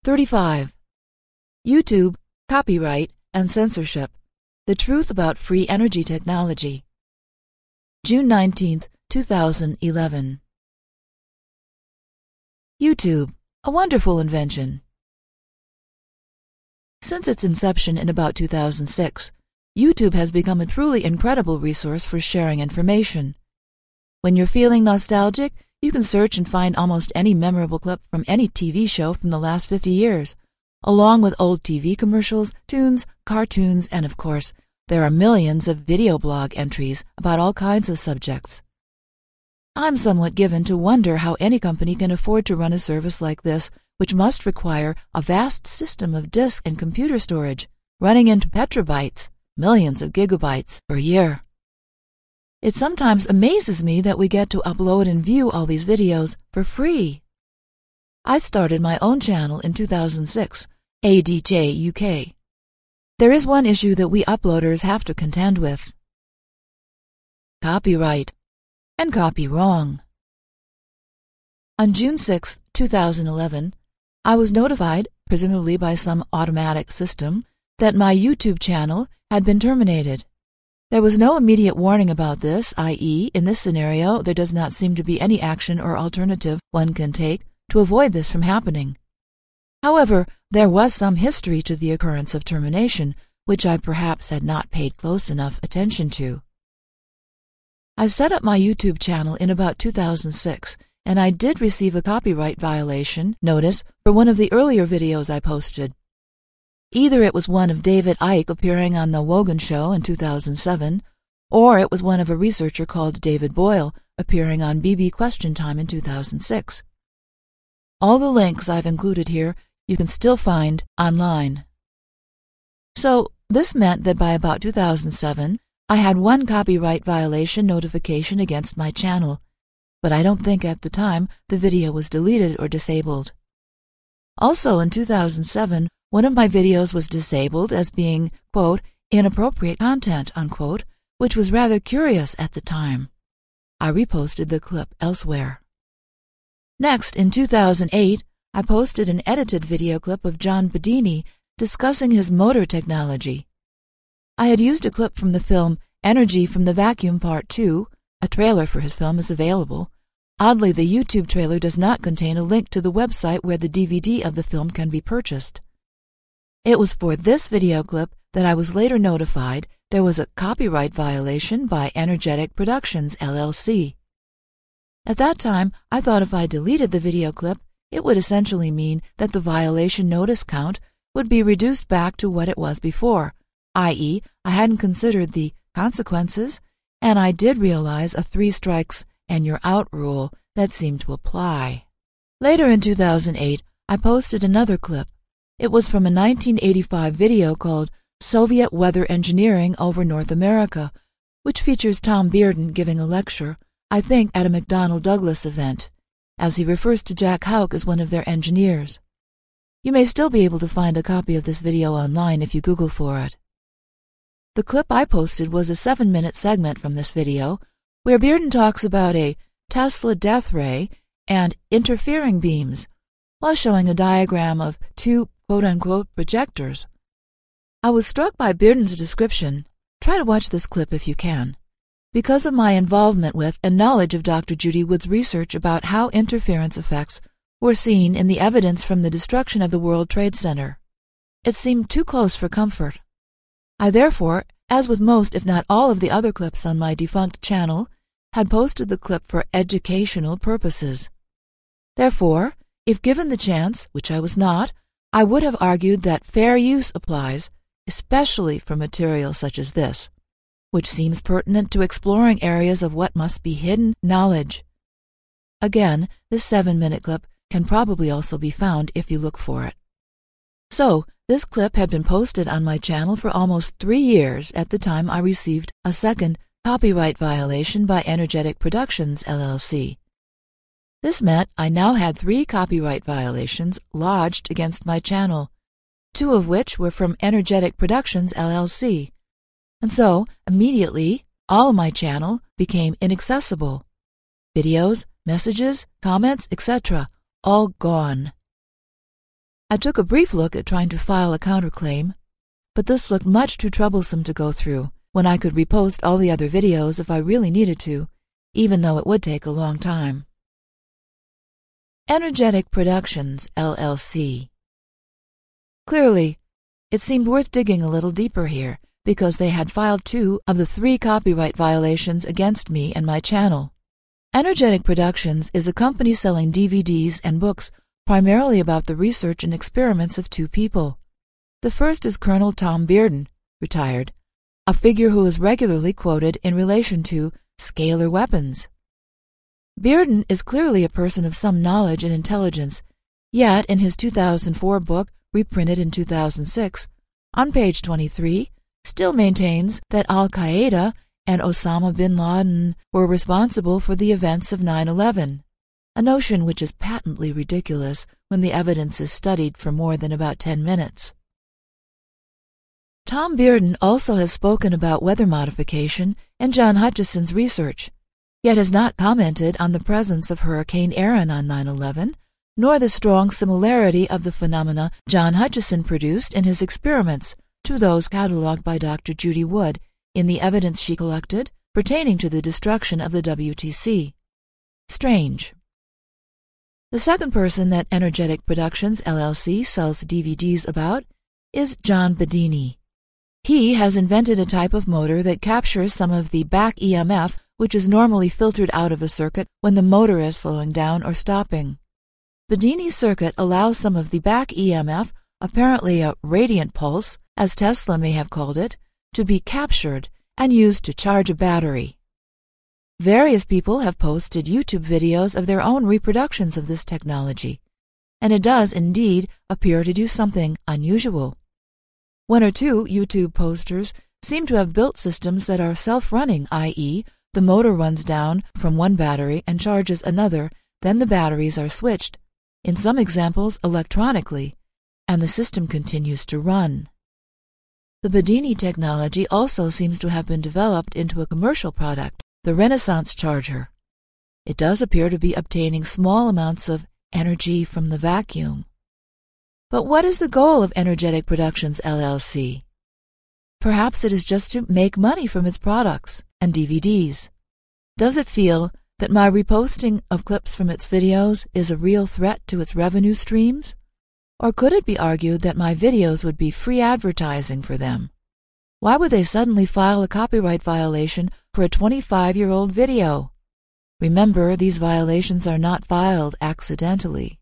35. YouTube, Copyright, and Censorship. The Truth About Free Energy Technology. June 19, 2011. YouTube, a wonderful invention. Since its inception in about 2006, YouTube has become a truly incredible resource for sharing information. When you're feeling nostalgic, you can search and find almost any memorable clip from any TV show from the last 50 years, along with old TV commercials, tunes, cartoons, and of course, there are millions of video blog entries about all kinds of subjects. I'm somewhat given to wonder how any company can afford to run a service like this, which must require a vast system of disk and computer storage, running into petabytes, millions of gigabytes per year. It sometimes amazes me that we get to upload and view all these videos for free. I started my own channel in 2006, ADJ UK. There is one issue that we uploaders have to contend with: copyright and copy wrong. On June 6, 2011, I was notified, presumably by some automatic system, that my YouTube channel had been terminated. There was no immediate warning about this, i.e., in this scenario, there does not seem to be any action or alternative one can take to avoid this from happening. However, there was some history to the occurrence of termination, which I perhaps had not paid close enough attention to. I set up my YouTube channel in about 2006, and I did receive a copyright violation notice for one of the earlier videos I posted. Either it was one of David Icke appearing on The Wogan Show in 2007, or it was one of a researcher called David Boyle appearing on BB Question Time in 2006. All the links I've included here you can still find online. So this meant that by about 2007, I had one copyright violation notification against my channel, but I don't think at the time the video was deleted or disabled. Also in 2007, one of my videos was disabled as being, quote, inappropriate content, unquote, which was rather curious at the time. I reposted the clip elsewhere. Next, in 2008, I posted an edited video clip of John Bedini discussing his motor technology. I had used a clip from the film Energy from the Vacuum Part 2. A trailer for his film is available. Oddly, the YouTube trailer does not contain a link to the website where the DVD of the film can be purchased. It was for this video clip that I was later notified there was a copyright violation by Energetic Productions, LLC. At that time, I thought if I deleted the video clip, it would essentially mean that the violation notice count would be reduced back to what it was before, i.e., I hadn't considered the consequences, and I did realize a 3 strikes and you're out rule that seemed to apply. Later in 2008, I posted another clip. It was from a 1985 video called Soviet Weather Engineering over North America, which features Tom Bearden giving a lecture, I think at a McDonnell Douglas event, as he refers to Jack Houck as one of their engineers. You may still be able to find a copy of this video online if you Google for it. The clip I posted was a 7-minute segment from this video, where Bearden talks about a Tesla death ray and interfering beams, while showing a diagram of 2 quote-unquote projectors. I was struck by Bearden's description. Try to watch this clip if you can. Because of my involvement with and knowledge of Dr. Judy Wood's research about how interference effects were seen in the evidence from the destruction of the World Trade Center, it seemed too close for comfort. I therefore, as with most if not all of the other clips on my defunct channel, had posted the clip for educational purposes. Therefore, if given the chance, which I was not, I would have argued that fair use applies, especially for material such as this, which seems pertinent to exploring areas of what must be hidden knowledge. Again, this 7-minute clip can probably also be found if you look for it. So, this clip had been posted on my channel for almost 3 years at the time I received a second copyright violation by Energetic Productions, LLC. This meant I now had 3 copyright violations lodged against my channel, 2 of which were from Energetic Productions, LLC. And so, immediately, all of my channel became inaccessible. Videos, messages, comments, etc., all gone. I took a brief look at trying to file a counterclaim, but this looked much too troublesome to go through when I could repost all the other videos if I really needed to, even though it would take a long time. Energetic Productions, LLC. Clearly, it seemed worth digging a little deeper here, because they had filed 2 of the 3 copyright violations against me and my channel. Energetic Productions is a company selling DVDs and books primarily about the research and experiments of 2 people. The first is Colonel Tom Bearden, retired, a figure who is regularly quoted in relation to scalar weapons. Bearden is clearly a person of some knowledge and intelligence, yet in his 2004 book, reprinted in 2006, on page 23, still maintains that Al-Qaeda and Osama bin Laden were responsible for the events of 9/11, a notion which is patently ridiculous when the evidence is studied for more than about 10 minutes. Tom Bearden also has spoken about weather modification and John Hutchison's research, yet has not commented on the presence of Hurricane Erin on 9/11, nor the strong similarity of the phenomena John Hutchison produced in his experiments to those catalogued by Dr. Judy Wood in the evidence she collected pertaining to the destruction of the WTC. Strange. The second person that Energetic Productions, LLC sells DVDs about is John Bedini. He has invented a type of motor that captures some of the back EMF which is normally filtered out of a circuit when the motor is slowing down or stopping. Bedini's circuit allows some of the back EMF, apparently a radiant pulse, as Tesla may have called it, to be captured and used to charge a battery. Various people have posted YouTube videos of their own reproductions of this technology, and it does indeed appear to do something unusual. 1 or 2 YouTube posters seem to have built systems that are self-running, i.e., the motor runs down from one battery and charges another, then the batteries are switched, in some examples electronically, and the system continues to run. The Bedini technology also seems to have been developed into a commercial product, the Renaissance charger. It does appear to be obtaining small amounts of energy from the vacuum. But what is the goal of Energetic Productions, LLC? Perhaps it is just to make money from its products and DVDs. Does it feel that my reposting of clips from its videos is a real threat to its revenue streams? Or could it be argued that my videos would be free advertising for them? Why would they suddenly file a copyright violation for a 25-year-old video? Remember, these violations are not filed accidentally.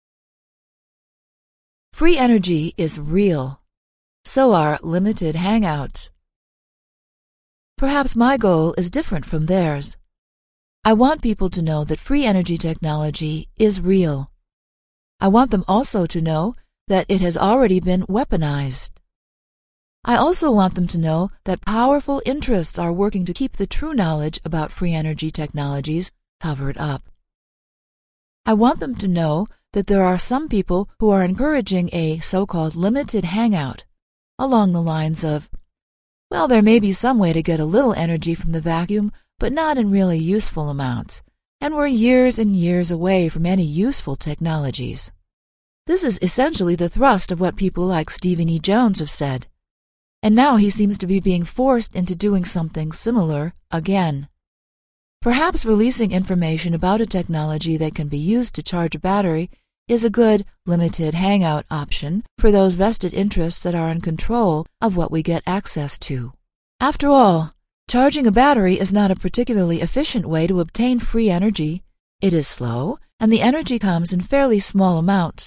Free energy is real. So are limited hangouts. Perhaps my goal is different from theirs. I want people to know that free energy technology is real. I want them also to know that it has already been weaponized. I also want them to know that powerful interests are working to keep the true knowledge about free energy technologies covered up. I want them to know that there are some people who are encouraging a so-called limited hangout, along the lines of, well, there may be some way to get a little energy from the vacuum, but not in really useful amounts, and we're years and years away from any useful technologies. This is essentially the thrust of what people like Stephen E. Jones have said, and now he seems to be being forced into doing something similar again. Perhaps releasing information about a technology that can be used to charge a battery is a good, limited hangout option for those vested interests that are in control of what we get access to. After all, charging a battery is not a particularly efficient way to obtain free energy. It is slow, and the energy comes in fairly small amounts.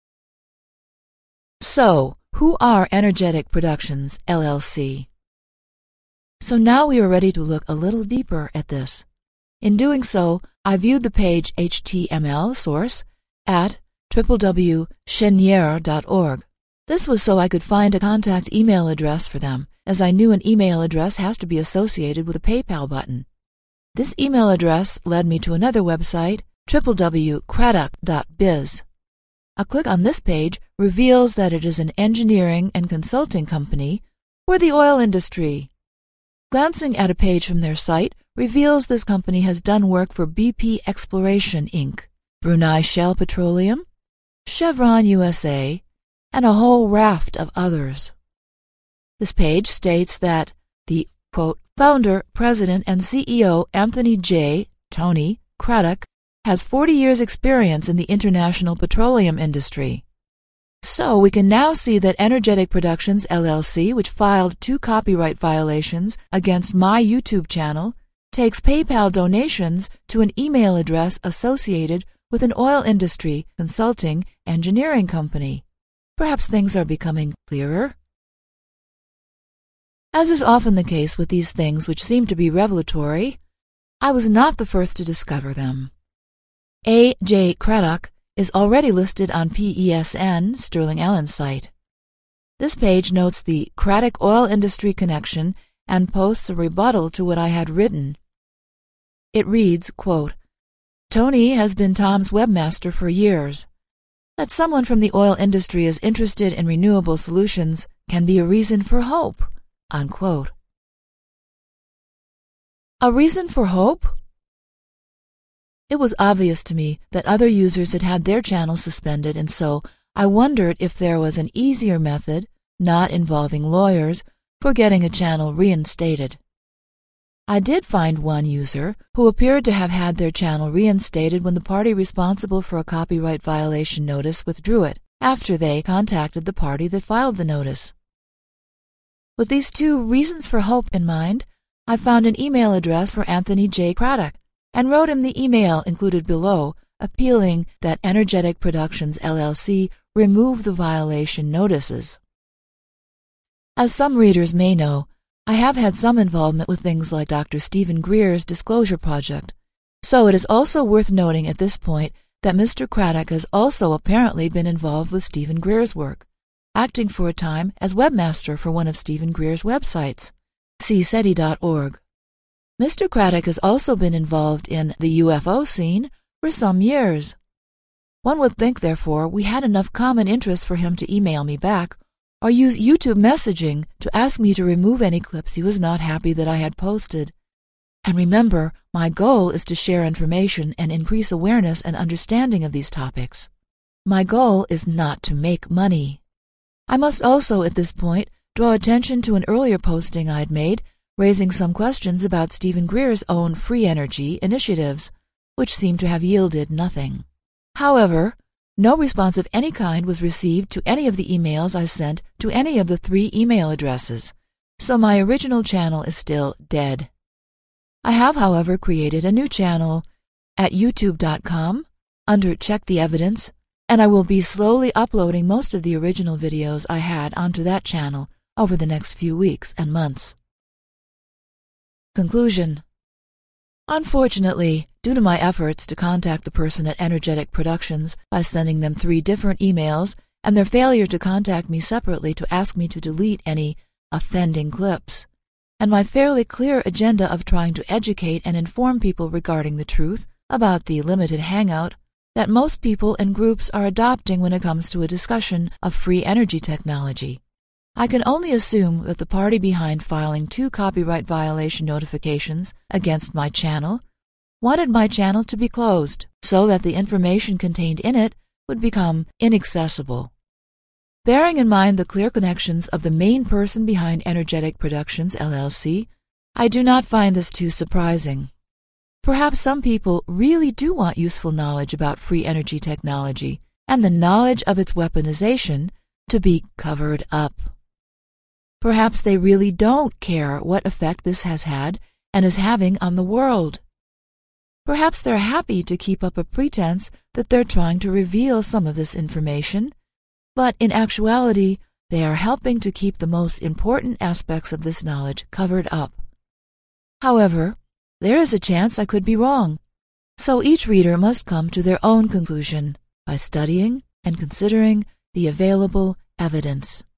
So, who are Energetic Productions, LLC? So now we are ready to look a little deeper at this. In doing so, I viewed the page HTML source at www.cheniere.org. This was so I could find a contact email address for them, as I knew an email address has to be associated with a PayPal button. This email address led me to another website, www.craddock.biz. A click on this page reveals that it is an engineering and consulting company for the oil industry. Glancing at a page from their site reveals this company has done work for BP Exploration, Inc., Brunei Shell Petroleum, Chevron USA, and a whole raft of others. This page states that the, quote, founder, president, and CEO Anthony J. Tony Craddock has 40 years' experience in the international petroleum industry. So we can now see that Energetic Productions, LLC, which filed 2 copyright violations against my YouTube channel, takes PayPal donations to an email address associated with an oil industry consulting engineering company. Perhaps things are becoming clearer. As is often the case with these things which seem to be revelatory, I was not the first to discover them. A. J. Craddock is already listed on PESN, Sterling Allen's site. This page notes the Craddock oil industry connection and posts a rebuttal to what I had written. It reads, quote, Tony has been Tom's webmaster for years. That someone from the oil industry is interested in renewable solutions can be a reason for hope, unquote. A reason for hope? It was obvious to me that other users had had their channels suspended, and so I wondered if there was an easier method, not involving lawyers, for getting a channel reinstated. I did find one user who appeared to have had their channel reinstated when the party responsible for a copyright violation notice withdrew it after they contacted the party that filed the notice. With these 2 reasons for hope in mind, I found an email address for Anthony J. Craddock and wrote him the email included below, appealing that Energetic Productions, LLC remove the violation notices. As some readers may know, I have had some involvement with things like Dr. Stephen Greer's Disclosure Project, so it is also worth noting at this point that Mr. Craddock has also apparently been involved with Stephen Greer's work, acting for a time as webmaster for one of Stephen Greer's websites, cseti.org. Mr. Craddock has also been involved in the UFO scene for some years. One would think, therefore, we had enough common interest for him to email me back or use YouTube messaging to ask me to remove any clips he was not happy that I had posted. And remember, my goal is to share information and increase awareness and understanding of these topics. My goal is not to make money. I must also, at this point, draw attention to an earlier posting I had made raising some questions about Stephen Greer's own free energy initiatives, which seem to have yielded nothing. However, no response of any kind was received to any of the emails I sent to any of the 3 email addresses, so my original channel is still dead. I have, however, created a new channel at youtube.com under Check the Evidence, and I will be slowly uploading most of the original videos I had onto that channel over the next few weeks and months. Conclusion. Unfortunately, due to my efforts to contact the person at Energetic Productions by sending them 3 different emails and their failure to contact me separately to ask me to delete any offending clips, and my fairly clear agenda of trying to educate and inform people regarding the truth about the limited hangout that most people and groups are adopting when it comes to a discussion of free energy technology, I can only assume that the party behind filing 2 copyright violation notifications against my channel wanted my channel to be closed so that the information contained in it would become inaccessible. Bearing in mind the clear connections of the main person behind Energetic Productions, LLC, I do not find this too surprising. Perhaps some people really do want useful knowledge about free energy technology and the knowledge of its weaponization to be covered up. Perhaps they really don't care what effect this has had and is having on the world. Perhaps they're happy to keep up a pretense that they're trying to reveal some of this information, but in actuality, they are helping to keep the most important aspects of this knowledge covered up. However, there is a chance I could be wrong, so each reader must come to their own conclusion by studying and considering the available evidence.